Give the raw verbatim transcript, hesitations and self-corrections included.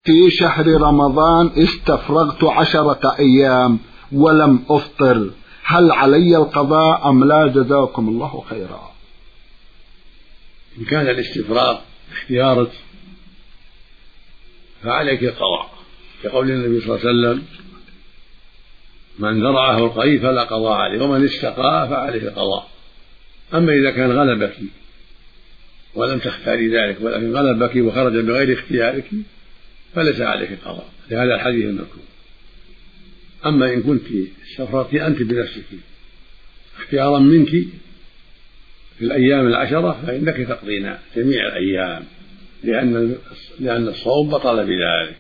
في شهر رمضان استفرغت عشرة أيام ولم أفطر، هل علي القضاء أم لا؟ جزاكم الله خيرا. إن كان الاستفراغ اختيارك فعليك القضاء، كقول النبي صلى الله عليه وسلم: من ذرعه القيء فلا قضاء عليه، ومن استقاء فعليه القضاء. أما إذا كان غلبك ولم تختاري ذلك ولكن غلبك وخرج بغير اختيارك فليس عليك القضاء لهذا الحديث المذكور. أما إن كنت استفرغت أنت بنفسك اختيارا منك في الأيام العشرة فإنك تقضين جميع الأيام، لأن لأن الصوم بطل بذلك.